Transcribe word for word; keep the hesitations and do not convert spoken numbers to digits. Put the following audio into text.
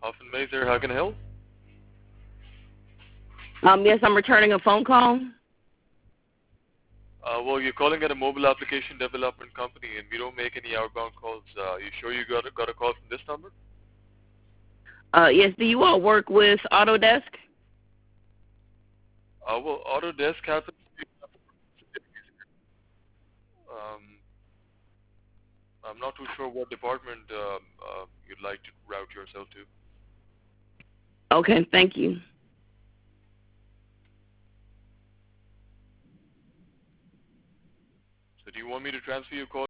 Huffman Mazer, how can I help? Um, yes, I'm returning a phone call. Uh, well, you're calling at a mobile application development company, and we don't make any outbound calls. Uh, you sure you got a, got a call from this number? Uh, yes, do you all work with Autodesk? Uh, well, Autodesk happens to be, um, I'm not too sure what department um, uh, you'd like to route yourself to. Okay, thank you. So do you want me to transfer your call